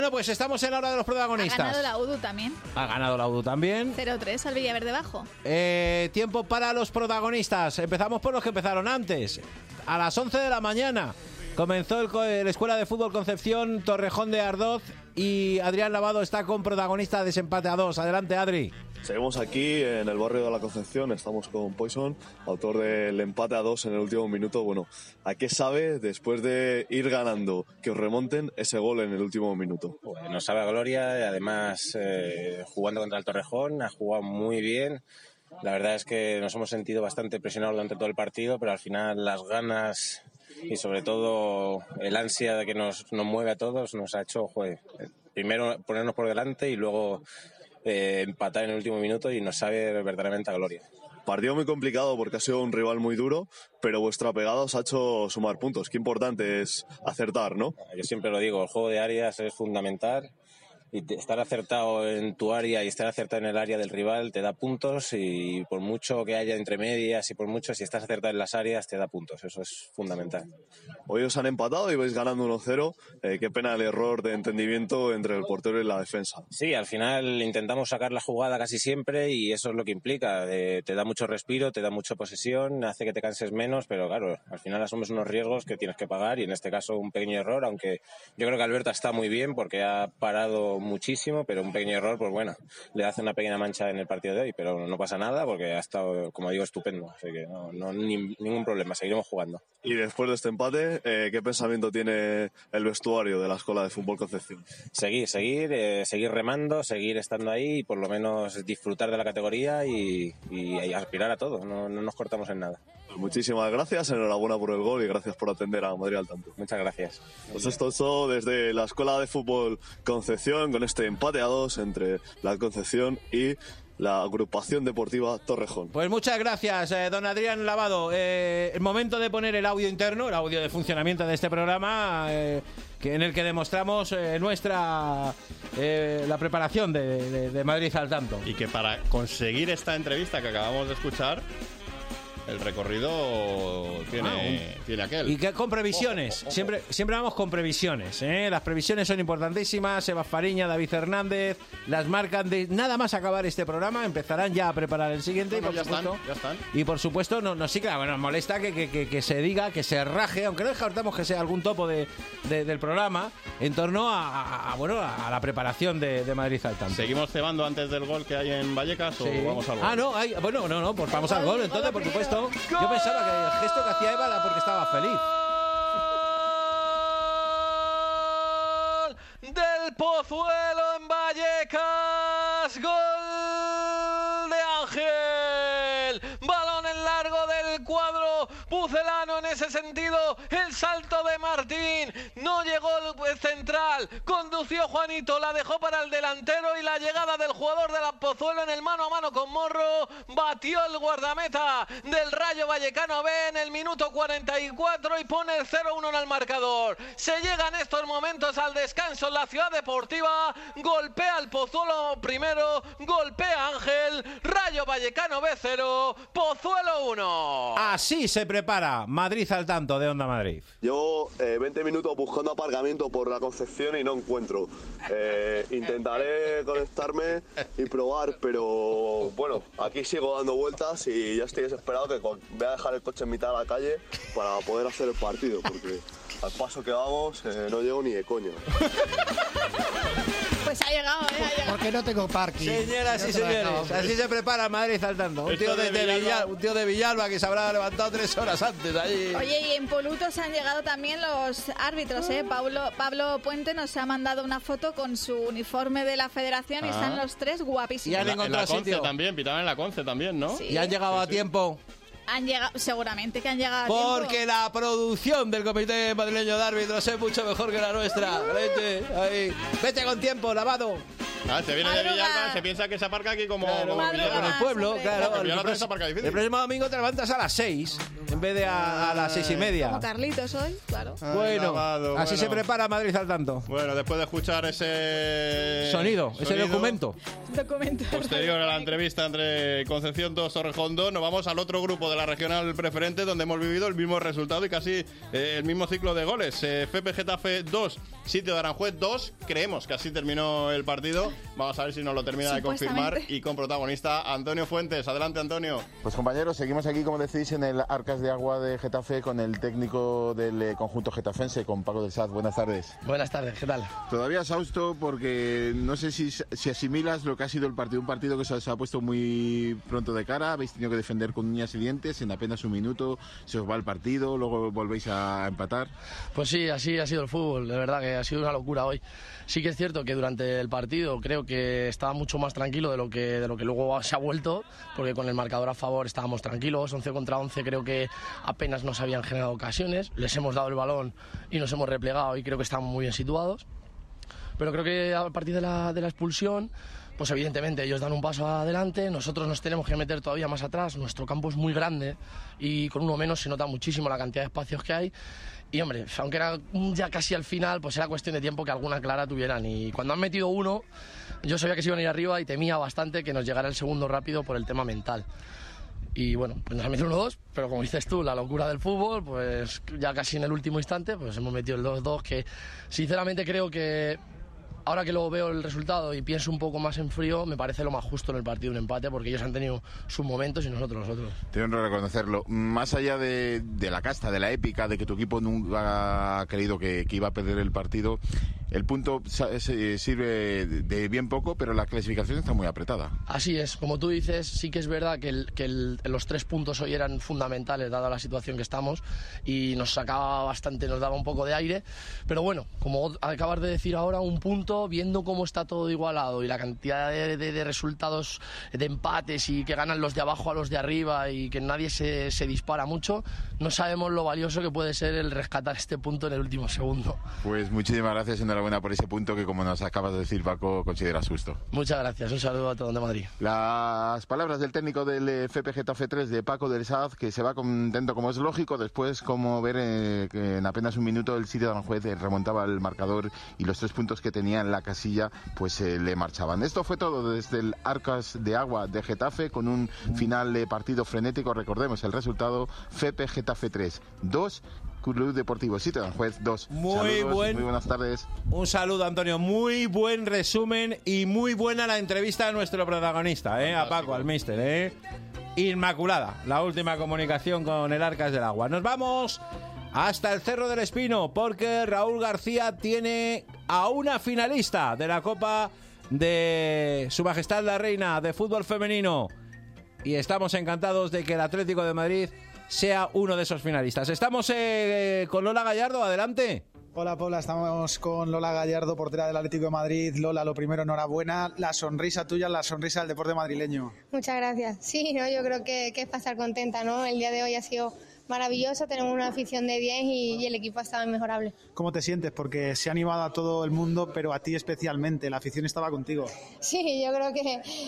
Bueno, pues estamos en la hora de los protagonistas. Ha ganado la UDU también. Ha ganado la UDU también. 0-3 al Villaverde Bajo. Tiempo para los protagonistas. Empezamos por los que empezaron antes. A las 11 de la mañana comenzó la Escuela de Fútbol Concepción Torrejón de Ardoz y Adrián Lavado está con protagonista de desempate a 2. Adelante, Adri. Seguimos aquí en el barrio de la Concepción, estamos con Poison, autor del empate a 2 en el último minuto. Bueno, ¿a qué sabe después de ir ganando que os remonten ese gol en el último minuto? Pues nos sabe a gloria y además jugando contra el Torrejón ha jugado muy bien. La verdad es que nos hemos sentido bastante presionados durante todo el partido, pero al final las ganas y sobre todo el ansia de que nos mueve a todos nos ha hecho, primero ponernos por delante y luego empatar en el último minuto y nos sabe verdaderamente a gloria. Partido muy complicado porque ha sido un rival muy duro, pero vuestra pegada os ha hecho sumar puntos. Qué importante es acertar, ¿no? Yo siempre lo digo, el juego de áreas es fundamental. Y estar acertado en tu área y estar acertado en el área del rival te da puntos, y por mucho que haya entre medias y por mucho, si estás acertado en las áreas te da puntos, eso es fundamental. Hoy os han empatado y vais ganando 1-0, qué pena el error de entendimiento entre el portero y la defensa. Sí, al final intentamos sacar la jugada casi siempre y eso es lo que implica, te da mucho respiro, te da mucha posesión, hace que te canses menos, pero claro, al final asumes unos riesgos que tienes que pagar y en este caso un pequeño error, aunque yo creo que Alberta está muy bien porque ha parado muchísimo, pero un pequeño error, pues bueno, le hace una pequeña mancha en el partido de hoy, pero no pasa nada porque ha estado, como digo, estupendo, así que ningún problema, seguiremos jugando. Y después de este empate, ¿qué pensamiento tiene el vestuario de la Escuela de Fútbol Concepción? Seguir remando, seguir estando ahí y por lo menos disfrutar de la categoría y aspirar a todo, no nos cortamos en nada. Muchísimas gracias, enhorabuena por el gol y gracias por atender a Madrid al tanto. Muchas gracias. Pues esto es todo desde la Escuela de Fútbol Concepción con este empate a 2 entre la Concepción y la agrupación deportiva Torrejón. Pues muchas gracias, don Adrián Lavado. El momento de poner el audio interno, el audio de funcionamiento de este programa, en el que demostramos la preparación de Madrid al tanto. Y que para conseguir esta entrevista que acabamos de escuchar, el recorrido tiene aquel. Y que con previsiones. Siempre vamos con previsiones, ¿eh? Las previsiones son importantísimas. Sebas Fariña, David Hernández las marcan de nada más acabar este programa. Empezarán ya a preparar el siguiente. Y por supuesto, ya están. Y por supuesto, nos molesta que se diga, que se raje, aunque no descartamos que sea algún topo del programa, en torno a la preparación de Madrid al tanto. ¿Seguimos cebando antes del gol que hay en Vallecas o vamos al gol? No, pues vamos al gol, entonces, por supuesto. Yo pensaba que el gesto que hacía Eva era porque estaba feliz. Del Pozuelo en Vallecas, gol de Ángel, balón en largo del cuadro pucelano. En ese sentido, el salto de Martín, no llegó el central, condució Juanito, la dejó para el delantero y la llegada del jugador de la Pozuelo en el mano a mano con Morro, batió el guardameta del Rayo Vallecano B en el minuto 44 y pone el 0-1 en el marcador. Se llega en estos momentos al descanso en la Ciudad Deportiva, golpea el Pozuelo primero, golpea Ángel, Rayo Vallecano B 0, Pozuelo 1. Así se prepara Madrid al tanto de Onda Madrid. Llevo 20 minutos buscando aparcamiento por la Concepción y no encuentro. Intentaré conectarme y probar, pero bueno, aquí sigo dando vueltas y ya estoy desesperado que voy a dejar el coche en mitad de la calle para poder hacer el partido, porque al paso que vamos no llego ni de coño. Pues ha llegado, ha llegado. Porque no tengo parking. Señoras y señores, así se prepara Madrid al tanto. Un tío de Villalba que se habrá levantado 3 horas antes allí. Oye, y en Polutos han llegado también los árbitros, ¿eh? Pablo Puente nos ha mandado una foto con su uniforme de la federación y están los 3 guapísimos. Y han encontrado en la sitio. Conce también, pitaban en la Conce también, ¿no? Sí. Y han llegado a tiempo. Han llegado, seguramente que han llegado a Porque tiempo. la producción del Comité Madrileño de Árbitros es mucho mejor que la nuestra. Vete con tiempo, Lavado. Se viene de Villalba, se piensa que se aparca aquí como en el pueblo, claro. El próximo domingo te levantas a las 6 en vez de a las 6:30. Como Carlitos hoy, claro. Bueno, Lavado, así bueno. se prepara Madrid al tanto. Bueno, después de escuchar ese Sonido, ese documento. posterior a la entrevista entre Concepción 2, Torrejón 2, nos vamos al otro grupo de la regional preferente, donde hemos vivido el mismo resultado y casi el mismo ciclo de goles. FP Getafe 2, Sitio de Aranjuez 2. Creemos que así terminó el partido. Vamos a ver si nos lo termina de confirmar. Y con protagonista Antonio Fuentes. Adelante, Antonio. Pues compañeros, seguimos aquí, como decís, en el Arcas de Agua de Getafe con el técnico del conjunto getafense, con Paco del Saz. Buenas tardes. Buenas tardes, ¿qué tal? Todavía exhausto porque no sé si asimilas lo que ha sido el partido. Un partido que se os ha puesto muy pronto de cara. Habéis tenido que defender con uñas y dientes. En apenas un minuto se os va el partido, luego volvéis a empatar. Pues sí, así ha sido el fútbol. De verdad que ha sido una locura hoy. Sí que es cierto que durante el partido creo que estaba mucho más tranquilo de lo que luego se ha vuelto, porque con el marcador a favor estábamos tranquilos, 11 contra 11, creo que apenas nos habían generado ocasiones, les hemos dado el balón y nos hemos replegado y creo que estamos muy bien situados. Pero creo que a partir de la expulsión, pues evidentemente ellos dan un paso adelante, nosotros nos tenemos que meter todavía más atrás, nuestro campo es muy grande y con uno menos se nota muchísimo la cantidad de espacios que hay. Y hombre, aunque era ya casi al final, pues era cuestión de tiempo que alguna clara tuvieran. Y cuando han metido uno, yo sabía que se iban a ir arriba y temía bastante que nos llegara el segundo rápido por el tema mental. Y bueno, pues nos han metido 1-2, pero como dices tú, la locura del fútbol, pues ya casi en el último instante, pues hemos metido el 2-2, que sinceramente creo que ahora que luego veo el resultado y pienso un poco más en frío, me parece lo más justo en el partido un empate, porque ellos han tenido sus momentos y nosotros los otros. Tengo que reconocerlo. Más allá de la casta, de la épica, de que tu equipo nunca ha creído que iba a perder el partido, el punto sirve de bien poco, pero la clasificación está muy apretada. Así es, como tú dices, sí que es verdad que los 3 puntos hoy eran fundamentales dada la situación que estamos y nos sacaba bastante, nos daba un poco de aire, pero bueno, como acabas de decir ahora, un punto, viendo cómo está todo igualado y la cantidad de resultados de empates y que ganan los de abajo a los de arriba y que nadie se dispara mucho, no sabemos lo valioso que puede ser el rescatar este punto en el último segundo. Pues muchísimas gracias, enhorabuena por ese punto que, como nos acabas de decir, Paco, consideras justo. Muchas gracias, un saludo a todo de Madrid. Las palabras del técnico del FP Getafe 3, de Paco del Saz, que se va contento, como es lógico, después como ver que en apenas un minuto el Sitio de Aranjuez remontaba el marcador y los 3 puntos que tenía en la casilla pues le marchaban. Esto fue todo desde el Arcas de Agua de Getafe, con un final de partido frenético. Recordemos el resultado: FP Getafe 3, 2, Club Deportivo Sitio de Aranjuez 2. Muy buenas tardes. Un saludo, Antonio. Muy buen resumen y muy buena la entrevista a nuestro protagonista, a Paco, al míster. Inmaculada la última comunicación con el Arcas del Agua. Nos vamos hasta el Cerro del Espino, porque Raúl García tiene a una finalista de la Copa de Su Majestad la Reina de fútbol femenino. Y estamos encantados de que el Atlético de Madrid sea uno de esos finalistas. Estamos con Lola Gallardo, adelante. Hola, Paula, estamos con Lola Gallardo, portera del Atlético de Madrid. Lola, lo primero, enhorabuena. La sonrisa tuya, la sonrisa del deporte madrileño. Muchas gracias. Sí, ¿no? Yo creo que es pasar contenta, ¿no? El día de hoy ha sido maravilloso, tenemos una afición de 10 y el equipo ha estado inmejorable. ¿Cómo te sientes? Porque se ha animado a todo el mundo, pero a ti especialmente, la afición estaba contigo. Sí, yo creo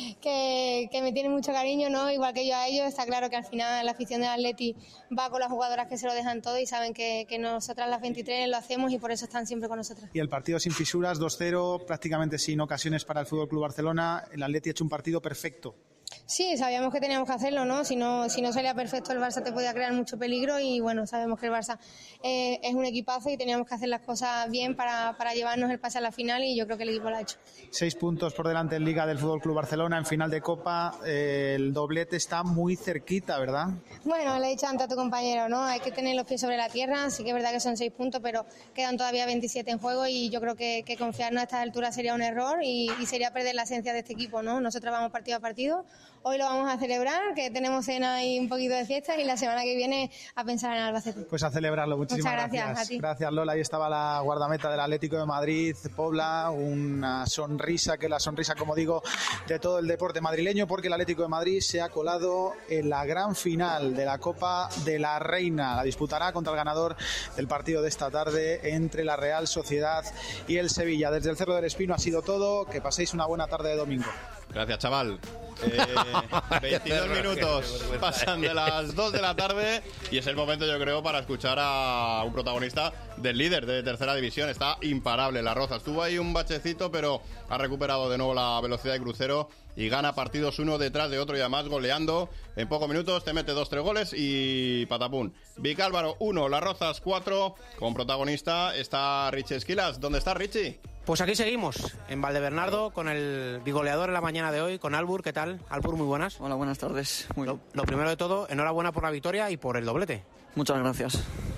que me tiene mucho cariño, ¿no? Igual que yo a ellos. Está claro que al final la afición del Atleti va con las jugadoras que se lo dejan todo y saben que nosotras las 23 lo hacemos y por eso están siempre con nosotras. Y el partido sin fisuras, 2-0, prácticamente sin ocasiones para el FC Barcelona. El Atleti ha hecho un partido perfecto. Sí, sabíamos que teníamos que hacerlo, ¿no? Si no salía perfecto el Barça te podía crear mucho peligro y bueno, sabemos que el Barça es un equipazo y teníamos que hacer las cosas bien para llevarnos el pase a la final y yo creo que el equipo lo ha hecho. 6 puntos por delante en Liga del FC Barcelona, en final de Copa, el doblete está muy cerquita, ¿verdad? Bueno, le he dicho antes a tu compañero, ¿no? Hay que tener los pies sobre la tierra, sí que es verdad que son 6 puntos, pero quedan todavía 27 en juego y yo creo que confiarnos a esta altura sería un error y sería perder la esencia de este equipo, ¿no? Nosotros vamos partido a partido. Hoy lo vamos a celebrar, que tenemos cena y un poquito de fiesta y la semana que viene a pensar en Albacete. Pues a celebrarlo. Muchísimas gracias. A ti. Gracias, Lola. Ahí estaba la guardameta del Atlético de Madrid, Pobla, una sonrisa, que es la sonrisa, como digo, de todo el deporte madrileño, porque el Atlético de Madrid se ha colado en la gran final de la Copa de la Reina. La disputará contra el ganador del partido de esta tarde entre la Real Sociedad y el Sevilla. Desde el Cerro del Espino ha sido todo. Que paséis una buena tarde de domingo. Gracias, chaval. 22 minutos pasan de las 2 de la tarde y es el momento, yo creo, para escuchar a un protagonista del líder de tercera división. Está imparable Las Rozas. Tuvo ahí un bachecito, pero ha recuperado de nuevo la velocidad de crucero y gana partidos uno detrás de otro y además goleando. En pocos minutos te mete 2-3 goles y patapún. Vicálvaro 1, Las Rozas 4. Con protagonista está Richie Esquilas. ¿Dónde está Richie? Pues aquí seguimos, en Valdebernardo, con el bigoleador en la mañana de hoy, con Albur. ¿Qué tal? Albur, muy buenas. Hola, buenas tardes. Lo primero de todo, enhorabuena por la victoria y por el doblete. Muchas gracias.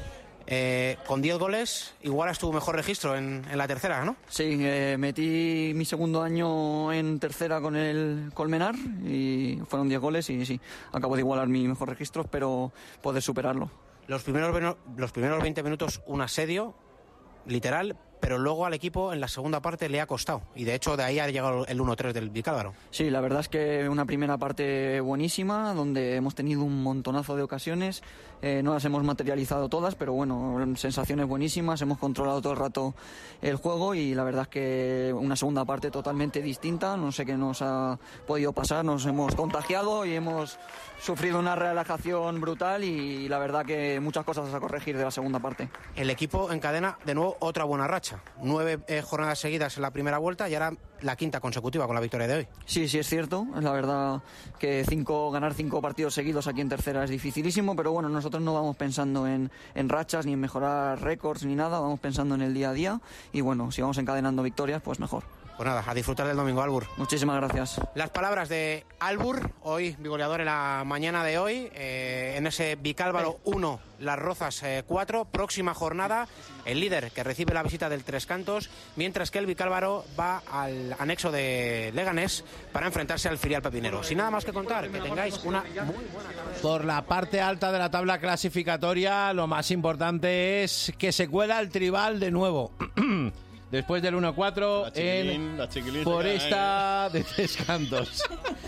Con 10 goles, igualas tu mejor registro en la tercera, ¿no? Sí, metí mi segundo año en tercera con el Colmenar y fueron 10 goles y sí, acabo de igualar mi mejor registro, pero poder superarlo. Los primeros 20 minutos un asedio, literal, pero luego al equipo en la segunda parte le ha costado y de hecho de ahí ha llegado el 1-3 del Vicálvaro. Sí, la verdad es que una primera parte buenísima donde hemos tenido un montonazo de ocasiones, no las hemos materializado todas, pero bueno, sensaciones buenísimas, hemos controlado todo el rato el juego y la verdad es que una segunda parte totalmente distinta, no sé qué nos ha podido pasar, nos hemos contagiado y hemos sufrido una relajación brutal y la verdad que muchas cosas a corregir de la segunda parte. El equipo encadena de nuevo otra buena racha. 9 jornadas seguidas en la primera vuelta y ahora la quinta consecutiva con la victoria de hoy. Sí, sí es cierto. La verdad que ganar 5 partidos seguidos aquí en tercera es dificilísimo, pero bueno, nosotros no vamos pensando en rachas ni en mejorar récords ni nada, vamos pensando en el día a día y bueno, si vamos encadenando victorias, pues mejor. Pues nada, a disfrutar del domingo, Albur. Muchísimas gracias. Las palabras de Albur, hoy bigoleador en la mañana de hoy, en ese Vicálvaro 1, Las Rozas 4, próxima jornada, el líder que recibe la visita del Tres Cantos, mientras que el Vicálvaro va al anexo de Leganés para enfrentarse al filial pepinero. Sin nada más que contar, que tengáis una muy buena tarde. Por la parte alta de la tabla clasificatoria, lo más importante es que se cuela el Tribal de nuevo. Después del 1-4 en Foresta de Tres Cantos.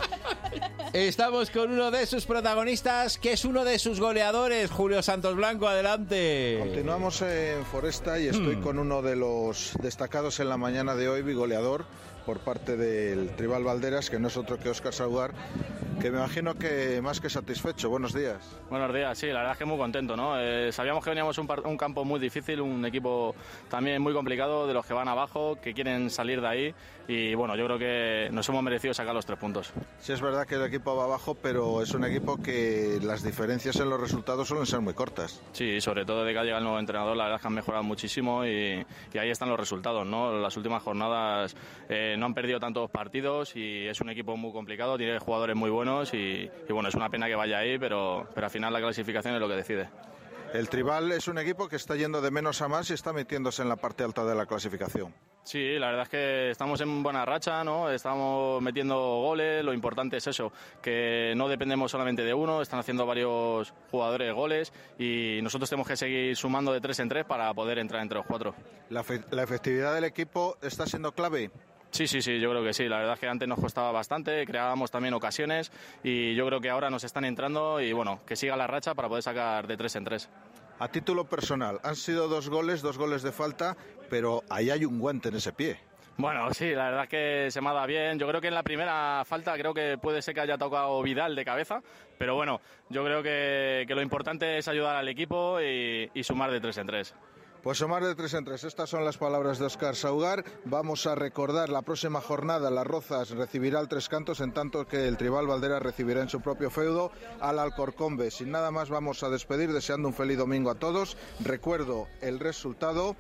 Estamos con uno de sus protagonistas, que es uno de sus goleadores, Julio Santos Blanco, adelante. Continuamos en Foresta y estoy con uno de los destacados en la mañana de hoy, bigoleador, por parte del Tribal Valderas, que no es otro que Óscar Saugar, que me imagino que más que satisfecho. Buenos días. Buenos días, sí, la verdad es que muy contento, ¿no? Sabíamos que veníamos un campo muy difícil, un equipo también muy complicado, de los que van abajo, que quieren salir de ahí, y bueno, yo creo que nos hemos merecido sacar los 3 puntos. Sí, es verdad que el equipo va abajo, pero es un equipo que las diferencias en los resultados suelen ser muy cortas. Sí, sobre todo desde que ha llegado el nuevo entrenador, la verdad es que han mejorado muchísimo y ahí están los resultados, ¿no? Las últimas jornadas no han perdido tantos partidos y es un equipo muy complicado, tiene jugadores muy buenos y bueno, es una pena que vaya ahí, pero al final la clasificación es lo que decide. El Tribal es un equipo que está yendo de menos a más y está metiéndose en la parte alta de la clasificación. Sí, la verdad es que estamos en buena racha, ¿no? Estamos metiendo goles, lo importante es eso, que no dependemos solamente de uno, están haciendo varios jugadores goles y nosotros tenemos que seguir sumando de 3 en 3 para poder entrar entre los 4. ¿La efectividad del equipo está siendo clave? Sí, yo creo que sí. La verdad es que antes nos costaba bastante, creábamos también ocasiones y yo creo que ahora nos están entrando y bueno, que siga la racha para poder sacar de 3 en 3. A título personal, han sido 2 goles de falta, pero ahí hay un guante en ese pie. Bueno, sí, la verdad es que se me ha dado bien. Yo creo que en la primera falta creo que puede ser que haya tocado Vidal de cabeza, pero bueno, yo creo que lo importante es ayudar al equipo y sumar de 3 en 3. Pues sumar de 3 en 3. Estas son las palabras de Óscar Saugar. Vamos a recordar la próxima jornada. Las Rozas recibirá al Tres Cantos, en tanto que el Tribal Valderas recibirá en su propio feudo al Alcorcombe. Sin nada más, vamos a despedir deseando un feliz domingo a todos. Recuerdo el resultado.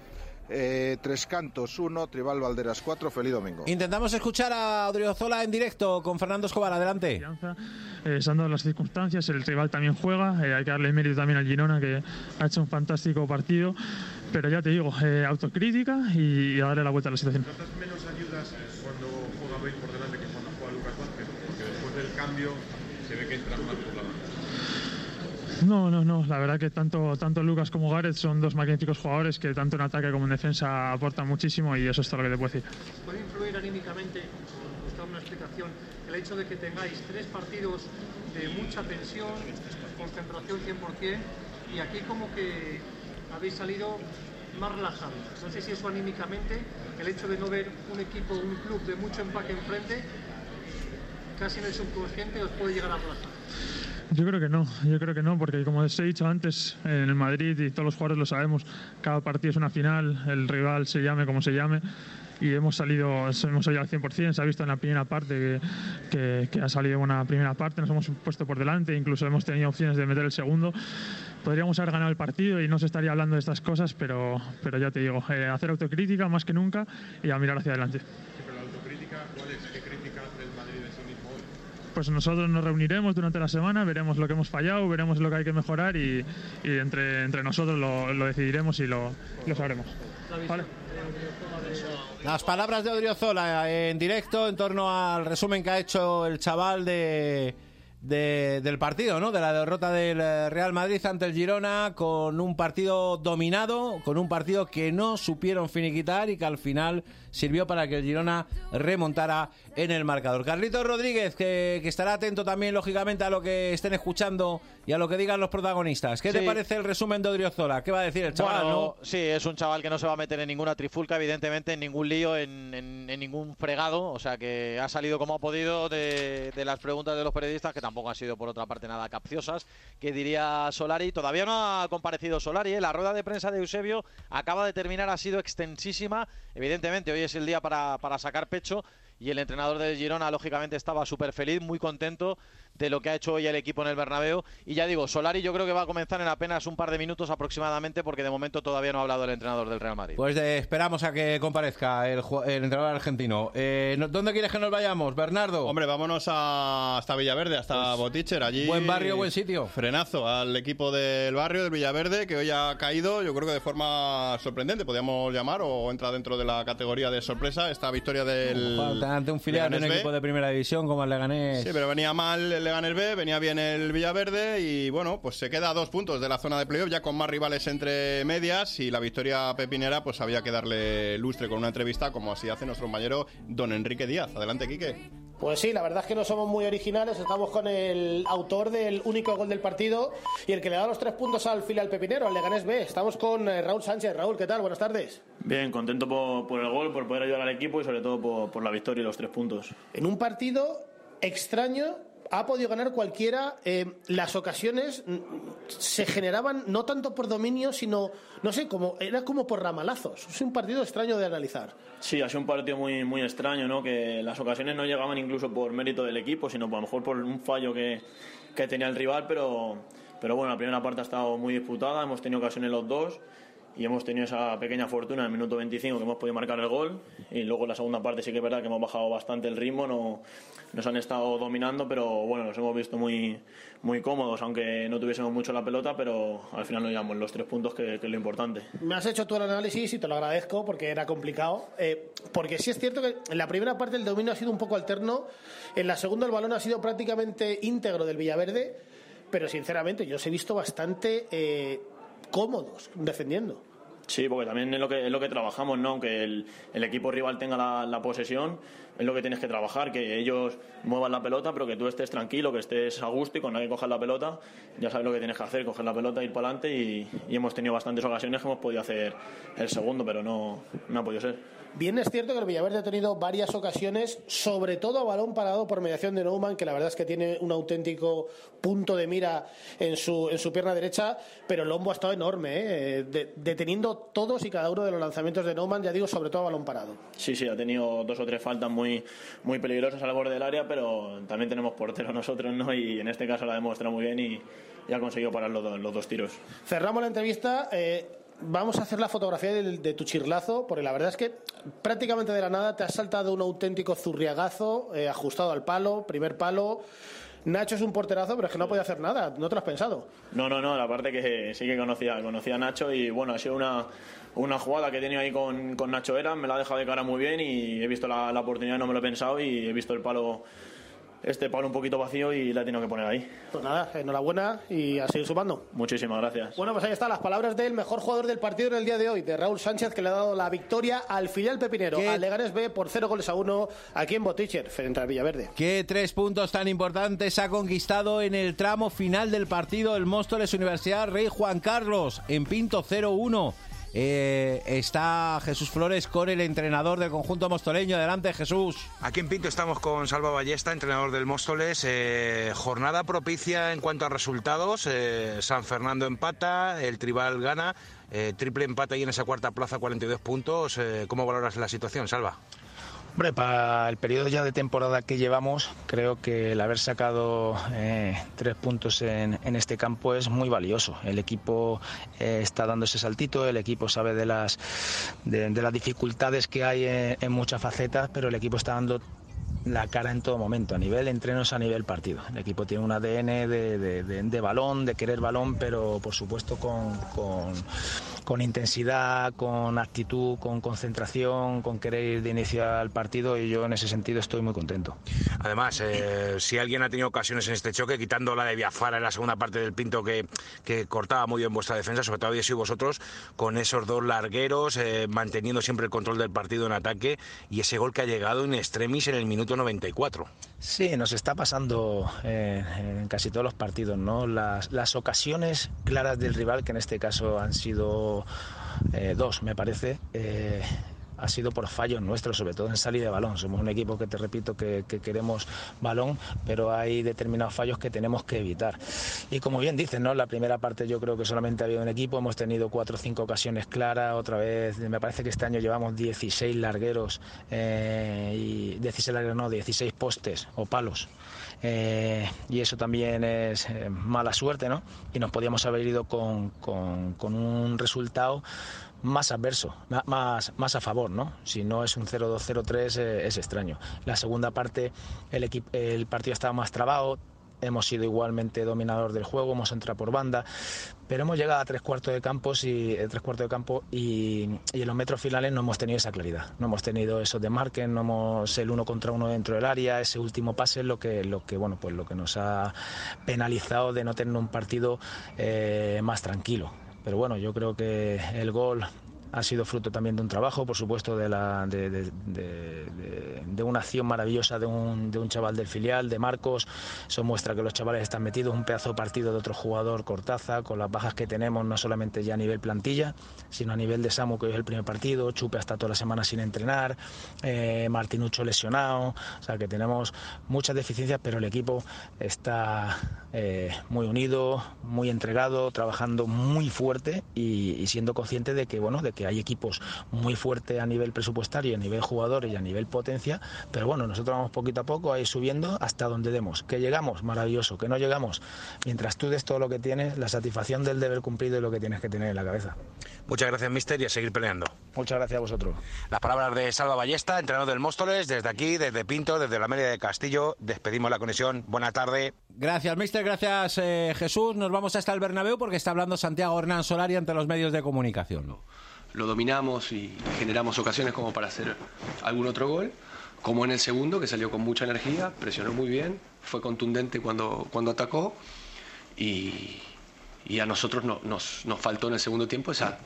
Tres Cantos 1, Tribal Valderas 4, feliz domingo. Intentamos escuchar a Odriozola en directo con Fernando Escobar, adelante. Se han dado las circunstancias, el Tribal también juega, hay que darle mérito también al Girona, que ha hecho un fantástico partido, pero ya te digo, autocrítica y a darle la vuelta a la situación. ¿Notas menos ayudas cuando juega Bale por delante que cuando juega Lucas Vázquez? Porque después del cambio se ve que entran más por la banda. No, la verdad que tanto Lucas como Gareth son 2 magníficos jugadores que tanto en ataque como en defensa aportan muchísimo y eso es todo lo que te puedo decir. ¿Puede influir anímicamente, buscando una explicación, el hecho de que tengáis 3 partidos de mucha tensión, concentración 100% y aquí como que habéis salido más relajados? No sé si eso anímicamente, el hecho de no ver un equipo, un club de mucho empaque enfrente, casi en el subconsciente os puede llegar a relajar? Yo creo que no, porque como os he dicho antes, en el Madrid, y todos los jugadores lo sabemos, cada partido es una final, el rival se llame como se llame, y hemos salido al 100%, se ha visto en la primera parte que ha salido una primera parte, nos hemos puesto por delante, incluso hemos tenido opciones de meter el segundo. Podríamos haber ganado el partido y no se estaría hablando de estas cosas, pero ya te digo, hacer autocrítica más que nunca y a mirar hacia adelante. Sí, pero la autocrítica, ¿cuál es? ¿Qué crítica hace el Madrid de sí mismo hoy? Pues nosotros nos reuniremos durante la semana, veremos lo que hemos fallado, veremos lo que hay que mejorar y entre nosotros lo decidiremos y lo sabremos. ¿Vale? Las palabras de Odriozola en directo en torno al resumen que ha hecho el chaval del partido, ¿no? De la derrota del Real Madrid ante el Girona, con un partido dominado, con un partido que no supieron finiquitar y que al final sirvió para que el Girona remontara en el marcador. Carlitos Rodríguez, que estará atento también, lógicamente, a lo que estén escuchando y a lo que digan los protagonistas. ¿Qué te parece el resumen de Odriozola? ¿Qué va a decir el chaval? Bueno, ¿no? Sí, es un chaval que no se va a meter en ninguna trifulca, evidentemente, en ningún lío, en ningún fregado. O sea, que ha salido como ha podido de las preguntas de los periodistas, que tampoco han sido, por otra parte, nada capciosas, que diría Solari. Todavía no ha comparecido Solari, ¿eh? La rueda de prensa de Eusebio acaba de terminar, ha sido extensísima. Evidentemente, hoy es el día para sacar pecho. Y el entrenador del Girona, lógicamente, estaba súper feliz, muy contento de lo que ha hecho hoy el equipo en el Bernabéu. Y ya digo, Solari yo creo que va a comenzar en apenas un par de minutos aproximadamente, porque de momento todavía no ha hablado el entrenador del Real Madrid. Pues esperamos a que comparezca el entrenador argentino. ¿Dónde quieres que nos vayamos, Bernardo? Hombre, vámonos hasta Villaverde, hasta Boticher. Allí, buen barrio, buen sitio. Frenazo al equipo del barrio del Villaverde, que hoy ha caído, yo creo que de forma sorprendente, podríamos llamar, o entra dentro de la categoría de sorpresa, esta victoria del... Ante un filial de un equipo de primera división como el Leganés. Sí, pero venía mal el Leganés B, venía bien el Villaverde y bueno, pues se queda a 2 puntos de la zona de playoff, ya con más rivales entre medias, y la victoria pepinera pues había que darle lustre con una entrevista, como así hace nuestro compañero don Enrique Díaz. Adelante, Quique. Pues sí, la verdad es que no somos muy originales, estamos con el autor del único gol del partido y el que le da los 3 puntos al filial pepinero, al Leganés B. Estamos con Raúl Sánchez. Raúl, ¿qué tal? Buenas tardes. Bien, contento por el gol, por poder ayudar al equipo y sobre todo por la victoria y los 3 puntos. En un partido extraño, ha podido ganar cualquiera. Las ocasiones se generaban no tanto por dominio, sino, no sé, era como por ramalazos. Es un partido extraño de analizar. Sí, ha sido un partido muy, muy extraño, ¿no? Que las ocasiones no llegaban incluso por mérito del equipo, sino a lo mejor por un fallo que tenía el rival, pero bueno, la primera parte ha estado muy disputada, hemos tenido ocasiones los dos y hemos tenido esa pequeña fortuna en el minuto 25 que hemos podido marcar el gol, y luego en la segunda parte sí que es verdad que hemos bajado bastante el ritmo, nos han estado dominando, pero bueno, nos hemos visto muy, muy cómodos, aunque no tuviésemos mucho la pelota, pero al final nos llevamos los 3 puntos, que es lo importante. Me has hecho tú el análisis y te lo agradezco porque era complicado, porque sí es cierto que en la primera parte el dominio ha sido un poco alterno, en la segunda el balón ha sido prácticamente íntegro del Villaverde, pero sinceramente yo os he visto bastante cómodos defendiendo. Sí, porque también es lo que trabajamos, ¿no? Aunque el equipo rival tenga la posesión, es lo que tienes que trabajar, que ellos muevan la pelota, pero que tú estés tranquilo, que estés a gusto, y cuando hay que coger la pelota, ya sabes lo que tienes que hacer, coger la pelota, ir para adelante, y hemos tenido bastantes ocasiones que hemos podido hacer el segundo, pero no ha podido ser. Bien, es cierto que el Villaverde ha tenido varias ocasiones, sobre todo a balón parado por mediación de Neumann, que la verdad es que tiene un auténtico punto de mira en su pierna derecha, pero el Lombo ha estado enorme, deteniendo todos y cada uno de los lanzamientos de Neumann, ya digo, sobre todo a balón parado. Sí, ha tenido 2 o 3 faltas muy, muy peligrosas al borde del área, pero también tenemos portero nosotros, ¿no? Y en este caso la ha demostrado muy bien y ha conseguido parar los 2 tiros. Cerramos la entrevista. Vamos a hacer la fotografía de tu chirlazo, porque la verdad es que prácticamente de la nada te has saltado un auténtico zurriagazo, ajustado al palo, primer palo. Nacho es un porterazo, pero es que no podía hacer nada. ¿No te lo has pensado? No, la parte que sí que conocía a Nacho, y bueno, ha sido una jugada que he tenido ahí con Nacho Eran, me la ha dejado de cara muy bien y he visto la oportunidad, no me lo he pensado, y he visto el palo un poquito vacío y la he tenido que poner ahí. Pues nada, enhorabuena y a seguir sumando. Muchísimas gracias. Bueno, pues ahí están las palabras del mejor jugador del partido en el día de hoy, de Raúl Sánchez, que le ha dado la victoria al filial pepinero, al Leganés B, por 0-1 aquí en Boticher, frente al Villaverde. ¿Qué 3 puntos tan importantes ha conquistado en el tramo final del partido el Móstoles Universidad Rey Juan Carlos? En Pinto 0-1. está Jesús Flores con el entrenador del conjunto mostoleño. Adelante, Jesús. Aquí en Pinto estamos con Salva Ballesta, entrenador del Móstoles. Jornada propicia en cuanto a resultados. San Fernando empata, el Tribal gana, triple empate ahí en esa cuarta plaza, 42 puntos. ¿Cómo valoras la situación, Salva? Hombre, para el periodo ya de temporada que llevamos, creo que el haber sacado 3 puntos en este campo es muy valioso. El equipo está dando ese saltito, el equipo sabe de las dificultades que hay en muchas facetas, pero el equipo está dando la cara en todo momento, a nivel entrenos, a nivel partido. El equipo tiene un ADN de balón, de querer balón, pero por supuesto con intensidad, con actitud, con concentración, con querer ir de inicio al partido, y yo en ese sentido estoy muy contento. Además, si alguien ha tenido ocasiones en este choque, quitando la de Biafara en la segunda parte del Pinto que cortaba muy bien vuestra defensa, sobre todo habéis sido vosotros con esos dos largueros, manteniendo siempre el control del partido en ataque, y ese gol que ha llegado in extremis en el minuto 94. Sí, nos está pasando en casi todos los partidos, ¿no? Las ocasiones claras del rival, que en este caso han sido 2, me parece, ha sido por fallos nuestros, sobre todo en salida de balón. Somos un equipo que, te repito, que queremos balón, pero hay determinados fallos que tenemos que evitar. Y como bien dicen, ¿no? La primera parte yo creo que solamente ha habido un equipo, hemos tenido 4 o 5 ocasiones claras. Otra vez, me parece que este año llevamos 16 largueros, y 16 postes o palos. Y eso también es mala suerte, ¿no? Y nos podíamos haber ido con un resultado más adverso, más a favor, ¿no? Si no es un 0-2, 0-3 es extraño. La segunda parte el partido estaba más trabado, hemos sido igualmente dominador del juego, hemos entrado por banda, pero hemos llegado a 3/4 de campo y en los metros finales no hemos tenido esa claridad, no hemos tenido eso de marque, no hemos el 1 contra 1 dentro del área. Ese último pase es lo que nos ha penalizado de no tener un partido más tranquilo. Pero bueno, yo creo que el gol ha sido fruto también de un trabajo, por supuesto, de una acción maravillosa de un chaval del filial, de Marcos. Eso muestra que los chavales están metidos. Un pedazo de partido de otro jugador, Cortaza, con las bajas que tenemos, no solamente ya a nivel plantilla, sino a nivel de Samu, que hoy es el primer partido. Chupe hasta toda la semana sin entrenar, Martinucho lesionado. O sea que tenemos muchas deficiencias, pero el equipo está muy unido, muy entregado, trabajando muy fuerte y siendo consciente de que hay equipos muy fuertes a nivel presupuestario, a nivel jugadores y a nivel potencia, pero bueno, nosotros vamos poquito a poco a ir subiendo hasta donde demos. Que llegamos, maravilloso. Que no llegamos, mientras tú des todo lo que tienes, la satisfacción del deber cumplido es lo que tienes que tener en la cabeza. Muchas gracias, mister, y a seguir peleando. Muchas gracias a vosotros. Las palabras de Salva Ballesta, entrenador del Móstoles. Desde aquí, desde Pinto, desde la Mérida de Castillo, despedimos la conexión. Buena tarde. Gracias, mister, gracias, Jesús. Nos vamos hasta el Bernabéu porque está hablando Santiago Hernán Solari ante los medios de comunicación. Lo dominamos y generamos ocasiones como para hacer algún otro gol, como en el segundo, que salió con mucha energía, presionó muy bien, fue contundente cuando atacó, y a nosotros nos faltó en el segundo tiempo esa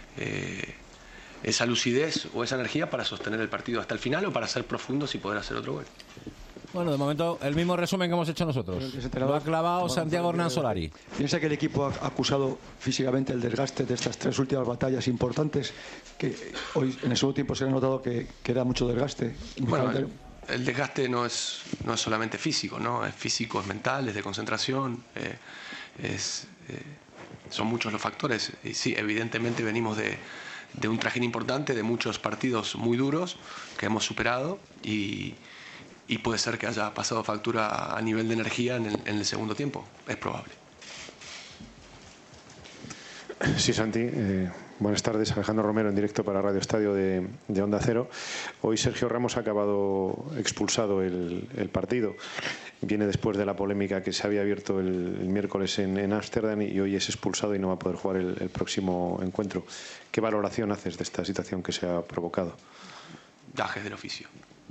lucidez o esa energía para sostener el partido hasta el final o para ser profundos y poder hacer otro gol. Bueno, de momento el mismo resumen que hemos hecho nosotros. Lo ha clavado Santiago Hernán Solari. Piensa que el equipo ha acusado físicamente el desgaste de estas 3 últimas batallas importantes, que hoy en el segundo tiempo se ha notado que era mucho desgaste. Bueno, el desgaste no es solamente físico, ¿no? Es físico, es mental, es de concentración, son muchos los factores. Y sí, evidentemente venimos de un trajín importante, de muchos partidos muy duros que hemos superado, y puede ser que haya pasado factura a nivel de energía en el segundo tiempo. Es probable. Sí, Santi. Buenas tardes. Alejandro Romero en directo para Radio Estadio de Onda Cero. Hoy Sergio Ramos ha acabado expulsado el partido. Viene después de la polémica que se había abierto el miércoles en Ámsterdam, y hoy es expulsado y no va a poder jugar el próximo encuentro. ¿Qué valoración haces de esta situación que se ha provocado? Gajes del oficio.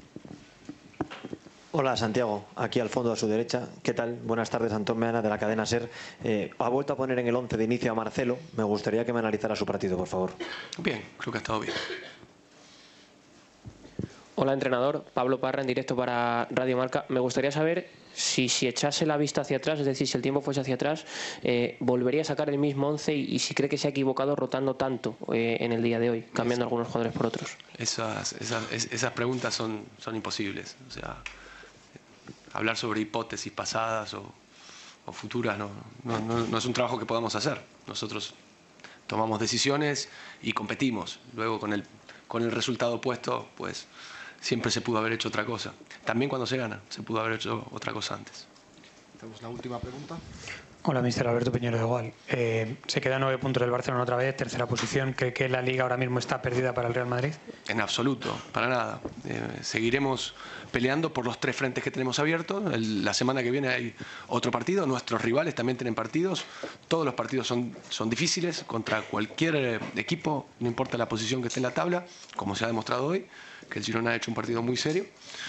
Hola, Santiago, aquí al fondo a su derecha. ¿Qué tal? Buenas tardes, Antón Meana de la cadena SER. Ha vuelto a poner en el 11 de inicio a Marcelo. Me gustaría que me analizara su partido, por favor. Bien, creo que ha estado bien. Hola, entrenador. Pablo Parra, en directo para Radio Marca. Me gustaría saber si echase la vista hacia atrás, es decir, si el tiempo fuese hacia atrás, volvería a sacar el mismo 11 y si cree que se ha equivocado rotando tanto en el día de hoy, cambiando algunos jugadores por otros. Esas preguntas son imposibles. O sea, hablar sobre hipótesis pasadas o futuras no es un trabajo que podamos hacer. Nosotros tomamos decisiones y competimos. Luego con el resultado puesto, pues siempre se pudo haber hecho otra cosa. También cuando se gana, se pudo haber hecho otra cosa antes. Hacemos la última pregunta. Hola, mister Alberto Piñero de Igual. Se queda 9 puntos del Barcelona otra vez, tercera posición. ¿Cree que la Liga ahora mismo está perdida para el Real Madrid? En absoluto, para nada. Seguiremos peleando por los 3 frentes que tenemos abiertos. La semana que viene hay otro partido. Nuestros rivales también tienen partidos. Todos los partidos son difíciles contra cualquier equipo, no importa la posición que esté en la tabla, como se ha demostrado hoy, que el Girona ha hecho un partido muy serio.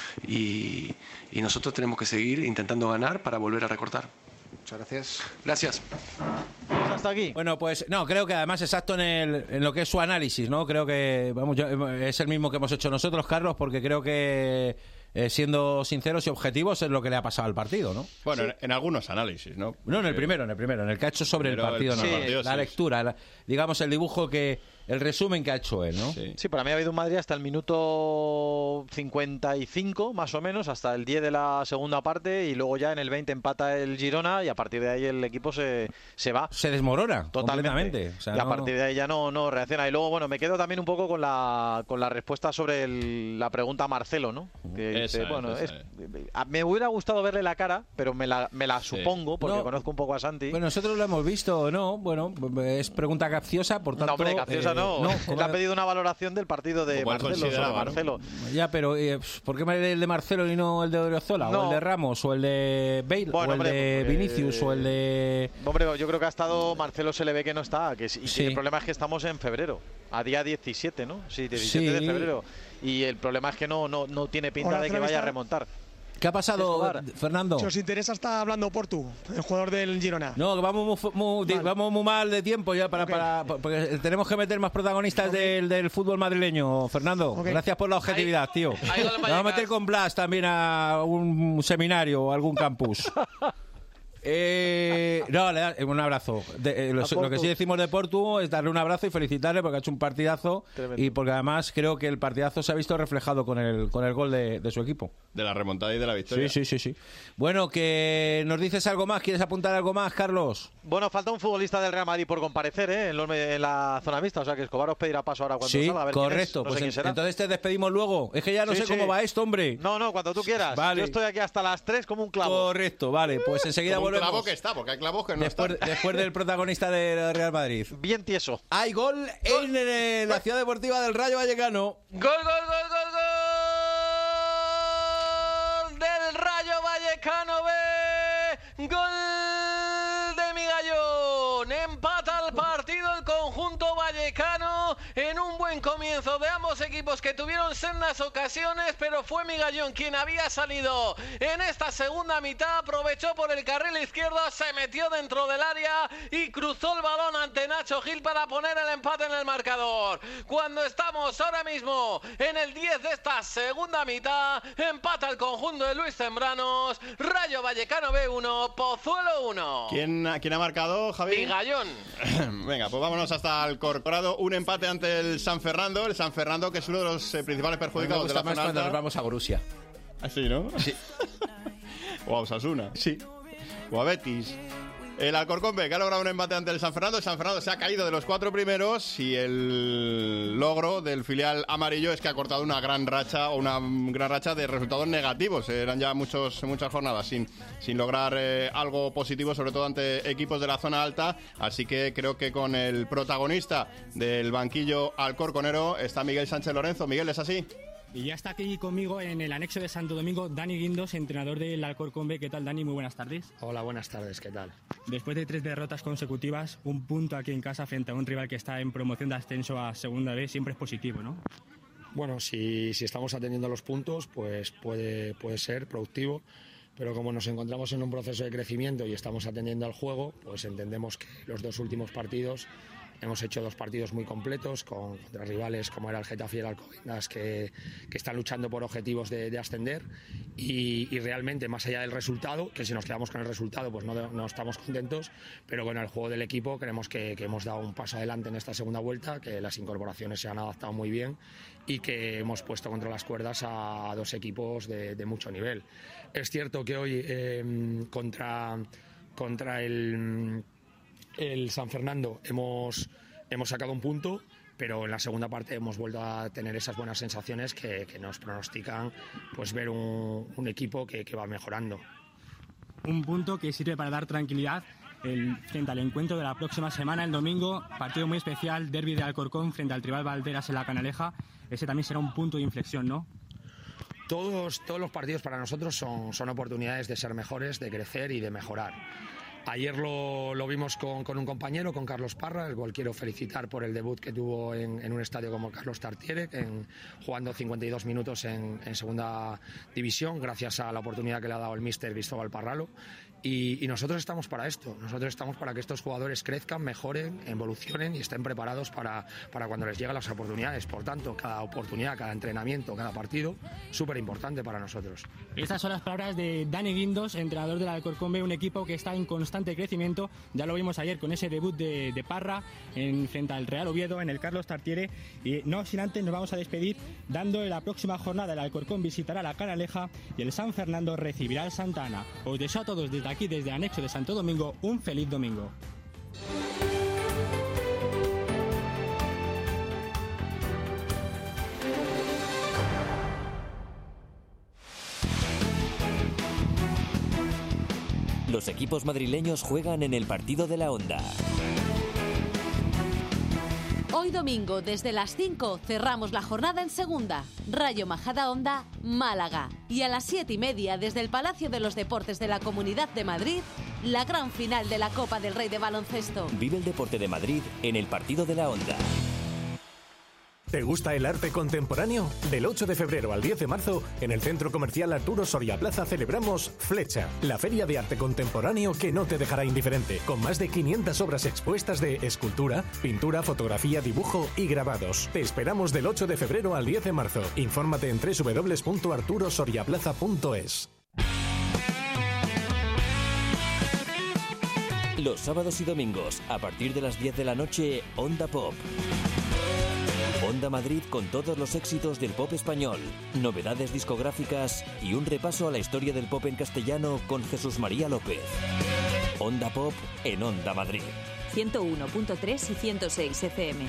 Y nosotros tenemos que seguir intentando ganar para volver a recortar. Muchas gracias. Gracias. Hasta aquí. Bueno, pues no, creo que además exacto en lo que es su análisis, ¿no? Creo que es el mismo que hemos hecho nosotros, Carlos, porque creo que siendo sinceros y objetivos es lo que le ha pasado al partido, ¿no? Bueno, en algunos análisis, ¿no? No, en el primero, en el que ha hecho sobre el partido, la lectura, digamos el dibujo el resumen que ha hecho él, ¿no? Sí, para mí ha habido un Madrid hasta el minuto 55, más o menos, hasta el 10 de la segunda parte, y luego ya en el 20 empata el Girona y a partir de ahí el equipo se va. Se desmorona totalmente. O sea, y a partir de ahí ya no reacciona. Y luego, bueno, me quedo también un poco con la respuesta sobre la pregunta a Marcelo, ¿no? Que dice, me hubiera gustado verle la cara, pero me la supongo, porque conozco un poco a Santi. Bueno, nosotros lo hemos visto, ¿no? Bueno, es pregunta capciosa, por tanto... No, hombre, capciosa no. Le ha pedido una valoración del partido de Marcelo. Ya, pero ¿por qué el de Marcelo y no el de Odriozola? ¿O el de Ramos? ¿O el de Bale? ¿O el de Vinicius? ¿O el de...? Hombre, yo creo que ha estado... Marcelo se le ve que no está. Y el problema es que estamos en febrero. A día 17, ¿no? Sí, 17 de febrero. Y el problema es que no tiene pinta de que vaya a remontar. ¿Qué ha pasado, Fernando? Si os interesa, está hablando Portu, el jugador del Girona. No, vamos muy mal de tiempo ya porque tenemos que meter más protagonistas del fútbol madrileño, Fernando. Gracias por la objetividad, tío. Vamos a meter con Blas también a un seminario o algún campus. Un abrazo. Lo que sí decimos de Portu es darle un abrazo y felicitarle porque ha hecho un partidazo. Tremendo. Y porque además creo que el partidazo se ha visto reflejado con el gol de su equipo. De la remontada y de la victoria. Sí. Bueno, que nos dices algo más. ¿Quieres apuntar algo más, Carlos? Bueno, falta un futbolista del Real Madrid por comparecer en la zona mixta. O sea que Escobar os pedirá paso ahora cuando salga. A ver correcto. Quién es. No sé quién será. Entonces te despedimos luego. Es que ya no sé cómo va esto, hombre. No, cuando tú quieras. Vale. Yo estoy aquí hasta las 3 como un clavo. Correcto, vale. Pues enseguida volvemos. Clavo que está, porque hay clavos que no están. Después del protagonista del Real Madrid. Bien tieso. Hay gol en la Ciudad Deportiva del Rayo Vallecano. ¡Gol! Del Rayo Vallecano B. ¡Gol de Migallón! Empata el partido el conjunto vallecano en un buen comienzo de ambos equipos que tuvieron sendas ocasiones, pero fue Migallón quien había salido en esta segunda mitad, aprovechó por el carril izquierdo, se metió dentro del área y cruzó el balón ante Nacho Gil para poner el empate en el marcador. Cuando estamos ahora mismo en el 10 de esta segunda mitad, empata el conjunto de Luis Zembranos, Rayo Vallecano B1, Pozuelo 1. ¿Quién ha marcado, Javi? Migallón. Venga, pues vámonos hasta el Corporado. Un empate ante el San Fernando. El San Fernando, que es uno de los principales perjudicados de la zona alta. Nos vamos a Borussia. Así, ¿no? Sí. O a Osasuna. Sí. O a Betis. El Alcorcón B, que ha logrado un empate ante el San Fernando. El San Fernando se ha caído de los 4 primeros y el logro del filial amarillo es que ha cortado una gran racha de resultados negativos. Eran ya muchas jornadas sin lograr algo positivo, sobre todo ante equipos de la zona alta. Así que creo que con el protagonista del banquillo alcorconero está Miguel Sánchez Lorenzo. Miguel, ¿es así? Y ya está aquí conmigo en el anexo de Santo Domingo Dani Guindos, entrenador del Alcorcón B. ¿Qué tal, Dani? Muy buenas tardes. Hola, buenas tardes. ¿Qué tal? Después de 3 derrotas consecutivas, un punto aquí en casa frente a un rival que está en promoción de ascenso a Segunda B siempre es positivo, ¿no? Bueno, si estamos atendiendo los puntos, pues puede ser productivo. Pero como nos encontramos en un proceso de crecimiento y estamos atendiendo al juego, pues entendemos que los 2 últimos partidos hemos hecho 2 partidos muy completos contra rivales como era el Getafe y el Alcobendas que están luchando por objetivos de ascender y realmente más allá del resultado, que si nos quedamos con el resultado pues no estamos contentos, pero con el juego del equipo creemos que hemos dado un paso adelante en esta segunda vuelta, que las incorporaciones se han adaptado muy bien y que hemos puesto contra las cuerdas a 2 equipos de mucho nivel. Es cierto que hoy contra el San Fernando hemos sacado un punto, pero en la segunda parte hemos vuelto a tener esas buenas sensaciones que nos pronostican pues ver un equipo que va mejorando. Un punto que sirve para dar tranquilidad frente al encuentro de la próxima semana, el domingo, partido muy especial, derbi de Alcorcón frente al Tribal Valderas en la Canaleja. Ese también será un punto de inflexión, ¿no? Todos los partidos para nosotros son oportunidades de ser mejores, de crecer y de mejorar. Ayer lo vimos con un compañero, con Carlos Parra, el cual quiero felicitar por el debut que tuvo en un estadio como el Carlos Tartiere, jugando 52 minutos en segunda división, gracias a la oportunidad que le ha dado el míster Cristóbal Parralo. Y nosotros estamos para esto, nosotros estamos para que estos jugadores crezcan, mejoren, evolucionen y estén preparados para cuando les lleguen las oportunidades. Por tanto, cada oportunidad, cada entrenamiento, cada partido, súper importante para nosotros. Estas son las palabras de Dani Guindos, entrenador del Alcorcón B, un equipo que está en constante crecimiento. Ya lo vimos ayer con ese debut de Parra frente al Real Oviedo en el Carlos Tartiere. Y no sin antes nos vamos a despedir dando en la próxima jornada el Alcorcón visitará la Canaleja y el San Fernando recibirá al Santa Ana. Os deseo a todos desde aquí, desde Anexo de Santo Domingo, un feliz domingo. Los equipos madrileños juegan en el partido de la Onda. Hoy domingo, desde las 5, cerramos la jornada en segunda. Rayo Majadahonda, Málaga. Y a las 7:30, desde el Palacio de los Deportes de la Comunidad de Madrid, la gran final de la Copa del Rey de baloncesto. Vive el deporte de Madrid en el partido de la Onda. ¿Te gusta el arte contemporáneo? Del 8 de febrero al 10 de marzo, en el Centro Comercial Arturo Soria Plaza celebramos Flecha, la feria de arte contemporáneo que no te dejará indiferente, con más de 500 obras expuestas de escultura, pintura, fotografía, dibujo y grabados. Te esperamos del 8 de febrero al 10 de marzo. Infórmate en www.arturosoriaplaza.es. Los sábados y domingos, a partir de las 10 de la noche, Onda Pop. Onda Madrid con todos los éxitos del pop español, novedades discográficas y un repaso a la historia del pop en castellano con Jesús María López. Onda Pop en Onda Madrid. 101.3 y 106 FM.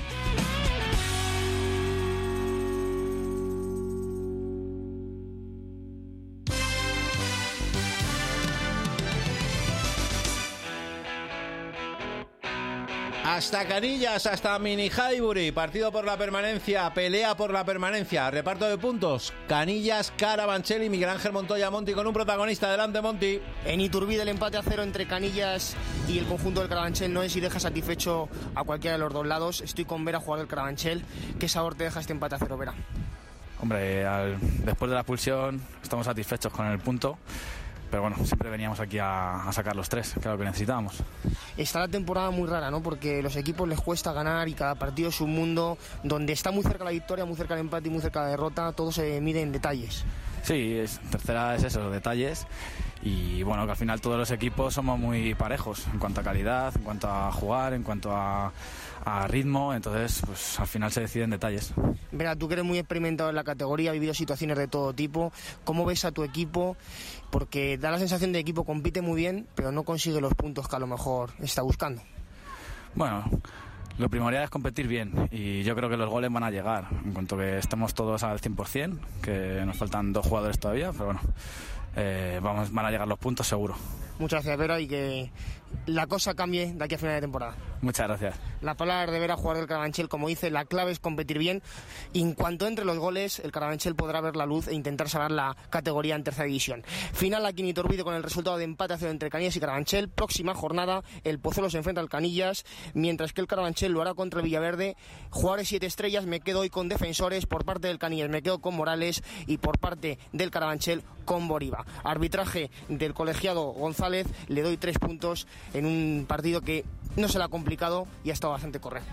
Hasta Canillas, hasta Mini Highbury, partido por la permanencia, pelea por la permanencia, reparto de puntos, Canillas, Carabanchel y Miguel Ángel Montoya Monti con un protagonista. Adelante, Monti. En Iturbide el empate a 0 entre Canillas y el conjunto del Carabanchel no es si deja satisfecho a cualquiera de los dos lados. Estoy con Vera, jugador del Carabanchel. ¿Qué sabor te deja este empate a 0, Vera? Hombre, después de la expulsión estamos satisfechos con el punto. Pero bueno, siempre veníamos aquí a sacar los 3, que era lo que necesitábamos. Está la temporada muy rara, ¿no? Porque los equipos les cuesta ganar y cada partido es un mundo donde está muy cerca la victoria, muy cerca el empate y muy cerca la derrota. Todo se mide en detalles. Sí, tercera es eso, los detalles. Y bueno, que al final todos los equipos somos muy parejos en cuanto a calidad, en cuanto a jugar, en cuanto a ritmo. Entonces, pues al final se deciden detalles. Vera, tú que eres muy experimentado en la categoría, has vivido situaciones de todo tipo. ¿Cómo ves a tu equipo? Porque da la sensación de que el equipo compite muy bien, pero no consigue los puntos que a lo mejor está buscando. Bueno, lo primordial es competir bien y yo creo que los goles van a llegar. En cuanto que estemos todos al 100%, que nos faltan 2 jugadores todavía, pero bueno, van a llegar los puntos seguro. Muchas gracias, Vera, y que la cosa cambie de aquí a final de temporada. Muchas gracias. La palabra de Vera, jugador del Carabanchel, como dice, la clave es competir bien. Y en cuanto entre los goles, el Carabanchel podrá ver la luz e intentar salvar la categoría en tercera división. Final aquí en Iturbide con el resultado de empate a 0 entre Canillas y Carabanchel. Próxima jornada, el Pozuelo se enfrenta al Canillas, mientras que el Carabanchel lo hará contra el Villaverde. Jugadores 7 estrellas, me quedo hoy con defensores. Por parte del Canillas me quedo con Morales y por parte del Carabanchel con Boriva. Arbitraje del colegiado González, le doy 3 puntos en un partido que no se le ha complicado y ha estado bastante correcto.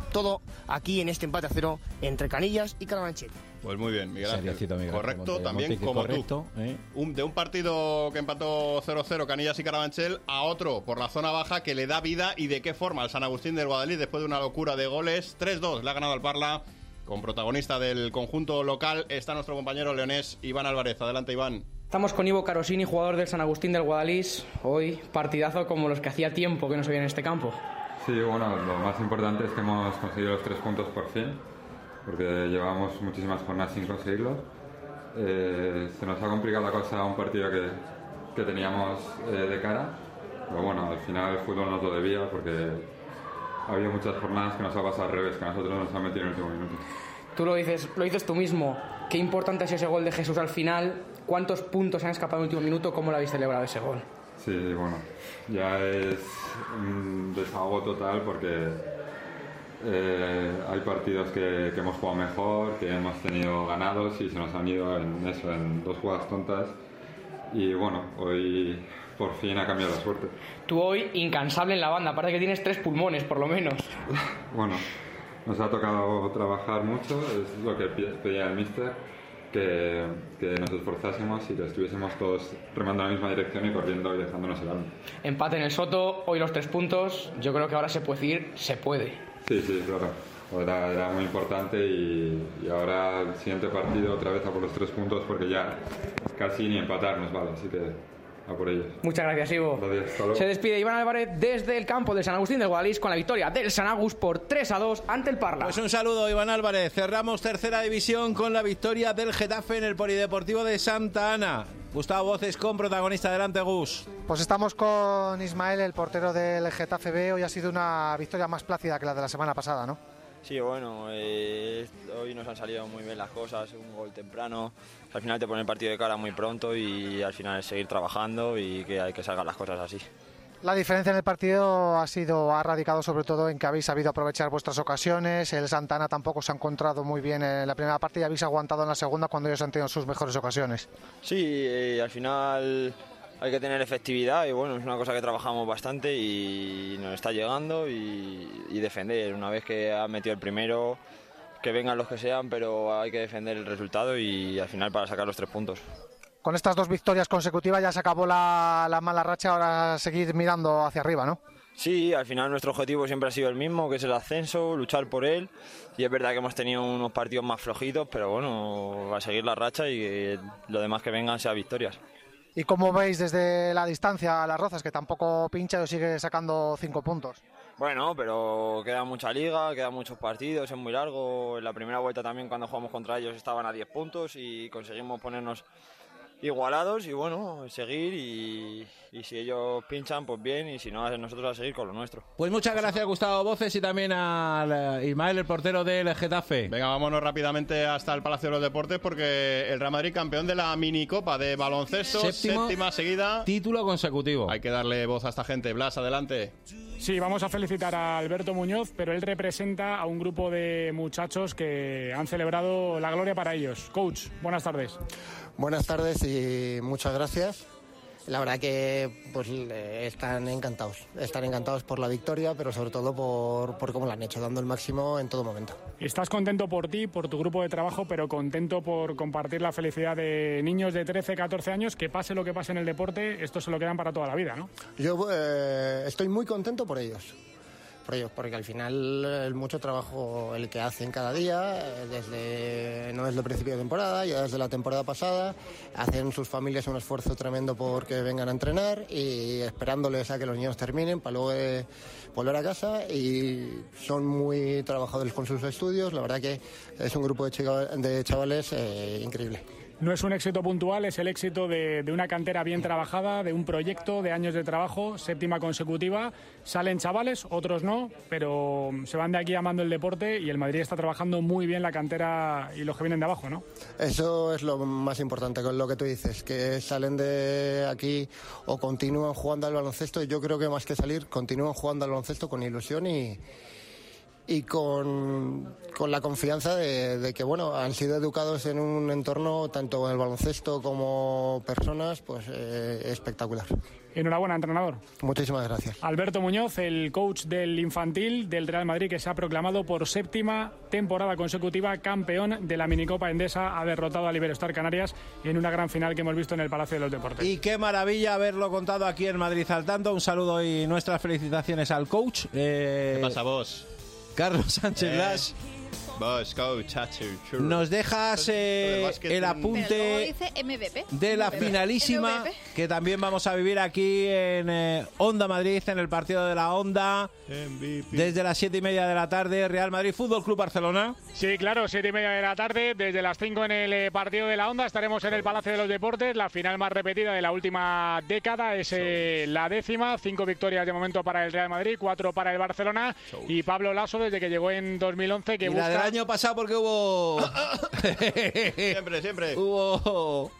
Todo aquí en este empate a 0 entre Canillas y Carabanchel. Pues muy bien, Miguel Ángel. Miguel Correcto, Monte, también Monte, como correcto, tú. De un partido que empató 0-0 Canillas y Carabanchel a otro por la zona baja que le da vida y de qué forma al San Agustín del Guadalís después de una locura de goles. 3-2 le ha ganado al Parla. Con protagonista del conjunto local está nuestro compañero leonés Iván Álvarez. Adelante, Iván. Estamos con Ivo Carosini, jugador del San Agustín del Guadalís. Hoy partidazo como los que hacía tiempo que no se veía en este campo. Sí, bueno, lo más importante es que hemos conseguido los 3 puntos por fin, porque llevamos muchísimas jornadas sin conseguirlos. Se nos ha complicado la cosa a un partido que teníamos de cara, pero bueno, al final el fútbol nos lo debía porque ha habido muchas jornadas que nos ha pasado al revés, que a nosotros nos han metido en el último minuto. Tú lo dices tú mismo. Qué importante es ese gol de Jesús al final. ¿Cuántos puntos han escapado en el último minuto? ¿Cómo lo habéis celebrado ese gol? Sí, bueno, ya es un desahogo total porque hay partidos que hemos jugado mejor, que hemos tenido ganados y se nos han ido en 2 jugadas tontas. Y bueno, hoy por fin ha cambiado la suerte. Tú hoy incansable en la banda, parece que tienes 3 pulmones por lo menos. Bueno, nos ha tocado trabajar mucho, es lo que pedía el míster, que nos esforzásemos y que estuviésemos todos remando en la misma dirección y corriendo y dejándonos el balón. Empate en el Soto, hoy los 3 puntos, yo creo que ahora se puede decir, se puede. Sí, claro. Era muy importante y ahora el siguiente partido otra vez a por los 3 puntos porque ya casi ni empatar nos vale, así que a por ellos. Muchas gracias, Ivo. Gracias, hasta luego. Se despide Iván Álvarez desde el campo del San Agustín del Guadalís con la victoria del San Agus por 3-2 ante el Parla. Pues un saludo, Iván Álvarez. Cerramos tercera división con la victoria del Getafe en el Polideportivo de Santa Ana. Gustavo Voces con protagonista. Adelante, Gus. Pues estamos con Ismael, el portero del Getafe B. Hoy ha sido una victoria más plácida que la de la semana pasada, ¿no? Sí, bueno, hoy nos han salido muy bien las cosas, un gol temprano, al final te pone el partido de cara muy pronto y al final es seguir trabajando y que hay que salgan las cosas así. La diferencia en el partido ha radicado sobre todo en que habéis sabido aprovechar vuestras ocasiones. El Santana tampoco se ha encontrado muy bien en la primera parte y habéis aguantado en la segunda cuando ellos han tenido sus mejores ocasiones. Sí, al final hay que tener efectividad y bueno, es una cosa que trabajamos bastante y nos está llegando y defender. Una vez que ha metido el primero, que vengan los que sean, pero hay que defender el resultado y al final para sacar los 3 puntos. Con estas 2 victorias consecutivas ya se acabó la mala racha, ahora seguir mirando hacia arriba, ¿no? Sí, al final nuestro objetivo siempre ha sido el mismo, que es el ascenso, luchar por él. Y es verdad que hemos tenido unos partidos más flojitos, pero bueno, a seguir la racha y que lo demás que vengan sea victorias. ¿Y cómo veis desde la distancia a Las Rozas, que tampoco pincha y sigue sacando 5 puntos? Bueno, pero queda mucha liga, quedan muchos partidos, es muy largo. En la primera vuelta también cuando jugamos contra ellos estaban a 10 puntos y conseguimos ponernos igualados y bueno, seguir y si ellos pinchan, pues bien, y si no, nosotros a seguir con lo nuestro. Pues muchas gracias, Gustavo Voces, y también a Ismael, el portero del Getafe. Venga, vámonos rápidamente hasta el Palacio de los Deportes porque el Real Madrid, campeón de la minicopa de baloncesto, séptima seguida. Título consecutivo. Hay que darle voz a esta gente. Blas, adelante. Sí, vamos a felicitar a Alberto Muñoz, pero él representa a un grupo de muchachos que han celebrado la gloria para ellos. Coach, buenas tardes. Buenas tardes y muchas gracias. La verdad que pues están encantados por la victoria, pero sobre todo por cómo lo han hecho, dando el máximo en todo momento. Estás contento por ti, por tu grupo de trabajo, pero contento por compartir la felicidad de niños de 13, 14 años, que pase lo que pase en el deporte, esto se lo quedan para toda la vida, ¿no? Yo estoy muy contento por ellos, porque al final es mucho trabajo el que hacen cada día, no desde el principio de temporada, ya desde la temporada pasada, hacen sus familias un esfuerzo tremendo porque vengan a entrenar y esperándoles a que los niños terminen para luego volver a casa, y son muy trabajadores con sus estudios. La verdad que es un grupo de chavales increíble. No es un éxito puntual, es el éxito de una cantera bien trabajada, de un proyecto, de años de trabajo, séptima consecutiva. Salen chavales, otros no, pero se van de aquí amando el deporte y el Madrid está trabajando muy bien la cantera y los que vienen de abajo, ¿no? Eso es lo más importante, con lo que tú dices, que salen de aquí o continúan jugando al baloncesto. Yo creo que más que salir, continúan jugando al baloncesto con ilusión y y con la confianza de que, bueno, han sido educados en un entorno, tanto en el baloncesto como personas, pues espectacular. Enhorabuena, entrenador. Muchísimas gracias. Alberto Muñoz, el coach del infantil del Real Madrid, que se ha proclamado por 7ª temporada consecutiva campeón de la minicopa Endesa, ha derrotado al Iberostar Canarias en una gran final que hemos visto en el Palacio de los Deportes. Y qué maravilla haberlo contado aquí en Madrid al tanto. Un saludo y nuestras felicitaciones al coach. ¿Qué pasa, vos? Carlos Sánchez Blas. Vos, coach, nos dejas el apunte de la finalísima que también vamos a vivir aquí en Onda Madrid, en el partido de la Onda, desde las 7:30 de la tarde, Real Madrid Fútbol Club Barcelona. Sí, claro, 7:30 de la tarde, desde las 5 en el partido de la Onda, estaremos en el Palacio de los Deportes, la final más repetida de la última década, es la 10ª, 5 victorias de momento para el Real Madrid, 4 para el Barcelona, y Pablo Laso desde que llegó en 2011, que busca... año pasado porque hubo... siempre. Hubo...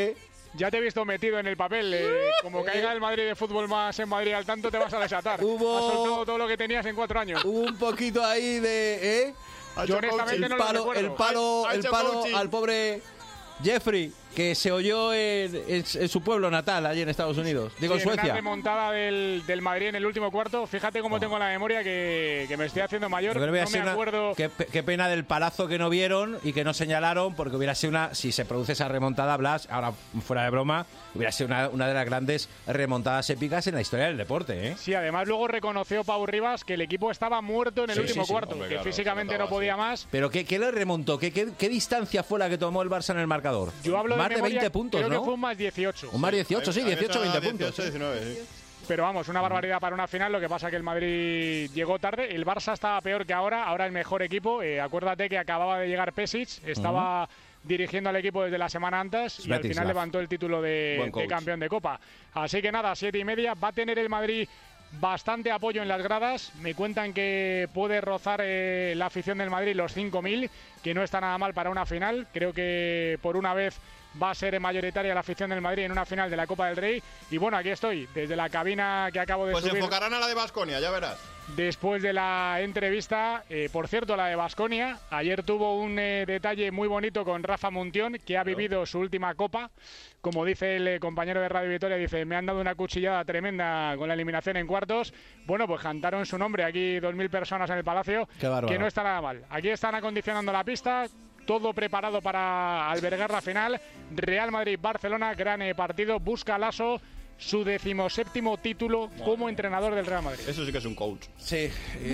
Ya te he visto metido en el papel. Como caiga el Madrid de fútbol más en Madrid al tanto, te vas a desatar. Has soltado todo lo que tenías en 4 años. Hubo un poquito ahí de... Yo honestamente no lo recuerdo. El palo al pobre Jeffrey, que se oyó en su pueblo natal, allí en Estados Unidos. Digo, en Suecia. Una remontada del Madrid en el último cuarto. Fíjate cómo tengo la memoria que me estoy haciendo mayor. No me acuerdo. Qué pena del palazo que no vieron y que no señalaron, porque hubiera sido si se produce esa remontada, Blas, ahora fuera de broma, hubiera sido una de las grandes remontadas épicas en la historia del deporte, ¿eh? Sí, además luego reconoció Pau Rivas que el equipo estaba muerto en el último cuarto, hombre, que claro, físicamente no podía más. Pero ¿qué le remontó? ¿Qué distancia fue la que tomó el Barça en el marcador? Yo hablo más de 20 puntos, creo ¿no? que fue un más 18. Un más 18, sí, 18-20 puntos. 19, sí. Pero vamos, una barbaridad para una final. Lo que pasa que el Madrid llegó tarde. El Barça estaba peor que ahora el mejor equipo. Acuérdate que acababa de llegar Pesic, estaba dirigiendo al equipo desde la semana antes y al final levantó el título de campeón de Copa. Así que nada, 7:30. Va a tener el Madrid bastante apoyo en las gradas. Me cuentan que puede rozar la afición del Madrid los 5.000, que no está nada mal para una final. Creo que por una vez va a ser mayoritaria la afición del Madrid en una final de la Copa del Rey. Y bueno, aquí estoy, desde la cabina que acabo de subir. Pues enfocarán a la de Baskonia, ya verás. Después de la entrevista, por cierto, la de Baskonia, ayer tuvo un detalle muy bonito con Rafa Muntión, que ha vivido su última Copa. Como dice el compañero de Radio Vitoria, dice, me han dado una cuchillada tremenda con la eliminación en cuartos. Bueno, pues cantaron su nombre, aquí 2.000 personas en el Palacio, que no está nada mal. Aquí están acondicionando la pista, todo preparado para albergar la final. Real Madrid-Barcelona, gran partido, busca Laso su 17º título como entrenador del Real Madrid. Eso sí que es un coach. Sí,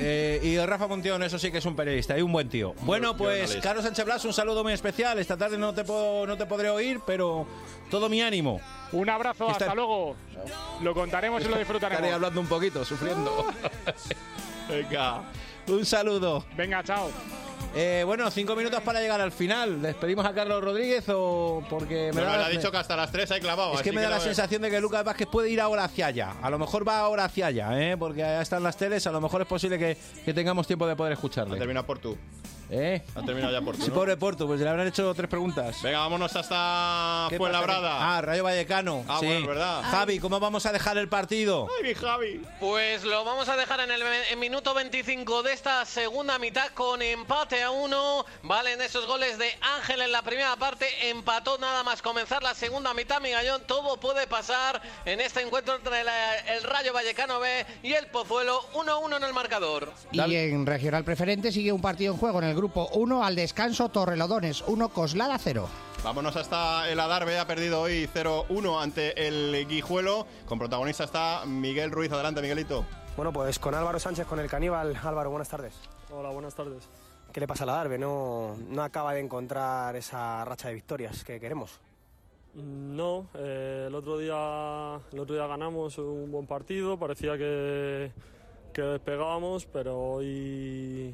y Rafa Muntión, eso sí que es un periodista y un buen tío. Bueno, pues Carlos Sánchez Blas, un saludo muy especial. Esta tarde no te podré oír, pero todo mi ánimo. Un abrazo, hasta luego. Lo contaremos y lo disfrutaremos. Estaré hablando un poquito, sufriendo. Venga, un saludo. Venga, chao. Bueno, 5 minutos para llegar al final. ¿Despedimos a Carlos Rodríguez o porque me ha dicho que hasta las 3 hay clavado? Es que me da la sensación de que Lucas Vázquez puede ir ahora hacia allá. A lo mejor va ahora hacia allá, porque allá están las teles. A lo mejor es posible que tengamos tiempo de poder escucharle. Termina por tú. Ha terminado ya Porto, sí, ¿no? Pobre Porto, pues le habrán hecho 3 preguntas. Venga, vámonos hasta Fuenlabrada. Rayo Vallecano. Sí. Bueno, ¿verdad? Javi, ¿cómo vamos a dejar el partido? Ay, mi Javi. Pues lo vamos a dejar en el minuto 25 de esta segunda mitad con empate a 1. Valen esos goles de Ángel en la primera parte. Empató nada más comenzar la segunda mitad, Migallón. Todo puede pasar en este encuentro entre el Rayo Vallecano B y el Pozuelo. 1-1 en el marcador. Y en regional preferente sigue un partido en juego en el grupo 1 al descanso Torrelodones 1 Coslada 0. Vámonos hasta el Adarve, ha perdido hoy 0-1 ante el Guijuelo. Con protagonista está Miguel Ruiz. Adelante, Miguelito. Bueno, pues con Álvaro Sánchez, con el Caníbal. Álvaro, buenas tardes. Hola, buenas tardes. ¿Qué le pasa al Adarve? No acaba de encontrar esa racha de victorias que queremos. No, el otro día ganamos un buen partido, parecía que despegábamos, pero hoy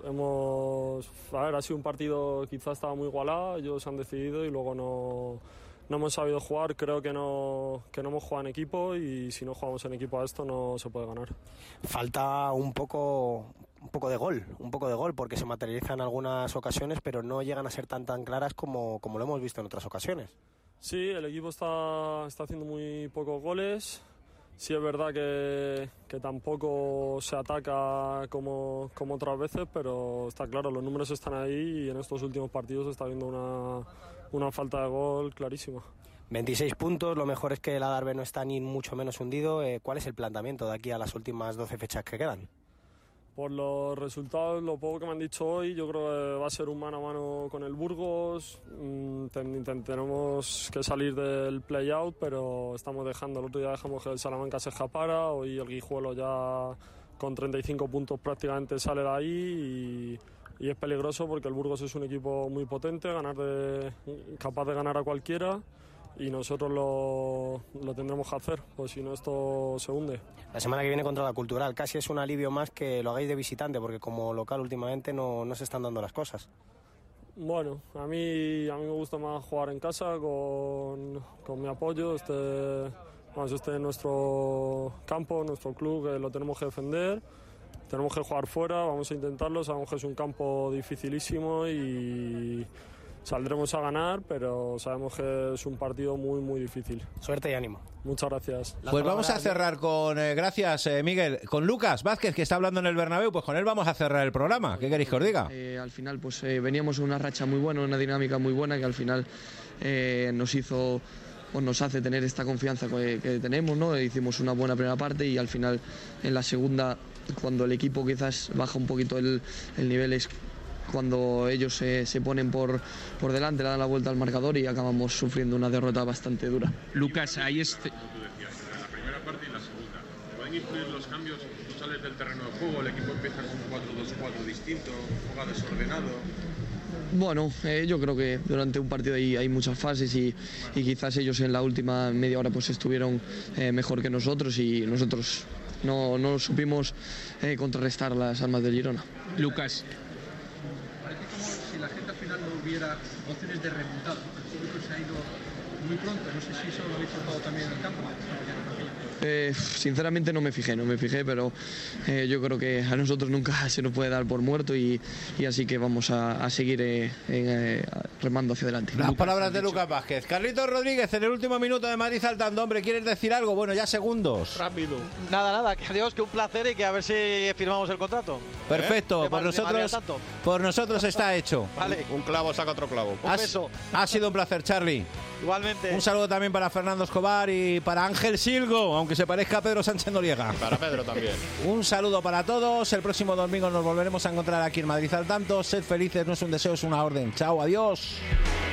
ha sido un partido, quizás estaba muy igualado, ellos han decidido y luego no hemos sabido jugar. Creo que no hemos jugado en equipo y si no jugamos en equipo a esto no se puede ganar. Falta un poco de gol, porque se materializa en algunas ocasiones, pero no llegan a ser tan claras como lo hemos visto en otras ocasiones. Sí, el equipo está haciendo muy pocos goles. Sí es verdad que tampoco se ataca como otras veces, pero está claro, los números están ahí y en estos últimos partidos se está viendo una falta de gol clarísima. 26 puntos, lo mejor es que el Adarve no está ni mucho menos hundido. ¿Cuál es el planteamiento de aquí a las últimas 12 fechas que quedan? Por los resultados, lo poco que me han dicho hoy, yo creo que va a ser un mano a mano con el Burgos. Tenemos que salir del play-out, pero estamos dejando. El otro día dejamos que el Salamanca se escapara. Hoy el Guijuelo ya con 35 puntos prácticamente sale de ahí y es peligroso porque el Burgos es un equipo muy potente, capaz de ganar a cualquiera. Y nosotros lo tendremos que hacer, pues si no esto se hunde. La semana que viene contra la Cultural, casi es un alivio más que lo hagáis de visitante, porque como local últimamente no se están dando las cosas. Bueno, a mí me gusta más jugar en casa con mi apoyo. Este es nuestro campo, nuestro club, que lo tenemos que defender. Tenemos que jugar fuera, vamos a intentarlo. Sabemos que es un campo dificilísimo y saldremos a ganar, pero sabemos que es un partido muy, muy difícil. Suerte y ánimo. Muchas gracias. Pues vamos a cerrar con, gracias Miguel, con Lucas Vázquez, que está hablando en el Bernabéu. Pues con él vamos a cerrar el programa. ¿Qué queréis que os diga? Al final pues veníamos en una racha muy buena, una dinámica muy buena, que al final nos hace tener esta confianza que tenemos, ¿no? Hicimos una buena primera parte y al final en la segunda, cuando el equipo quizás baja un poquito el nivel, es cuando ellos se ponen por delante, le dan la vuelta al marcador y acabamos sufriendo una derrota bastante dura. Lucas, ahí es... Tú decías, la primera parte y la segunda. ¿Pueden influir los cambios? Tú sales del terreno de juego, el equipo empieza con un 4-2-4 distinto, juega desordenado. Bueno, yo creo que durante un partido hay muchas fases y quizás ellos en la última media hora pues estuvieron mejor que nosotros y nosotros no supimos contrarrestar las armas del Girona. Lucas, si la gente al final no hubiera opciones de remontar, el público se ha ido muy pronto, no sé si eso lo habéis notado también en el campo. Sinceramente no me fijé, pero yo creo que a nosotros nunca se nos puede dar por muerto y así que vamos a seguir remando hacia adelante. Las palabras de Lucas Vázquez. Carlitos Rodríguez, en el último minuto de Madrid saltando. Hombre, ¿quieres decir algo? Bueno, ya segundos. Rápido. Nada, que adiós, que un placer y que a ver si firmamos el contrato. Perfecto, por nosotros está hecho. Vale. Un clavo saca otro clavo. Un beso. Ha sido un placer, Charlie. Igualmente. Un saludo también para Fernando Escobar y para Ángel Silgo, aunque se parezca a Pedro Sánchez Noriega. Para Pedro también. Un saludo para todos. El próximo domingo nos volveremos a encontrar aquí en Madrid al tanto. Sed felices, no es un deseo, es una orden. Chao, adiós.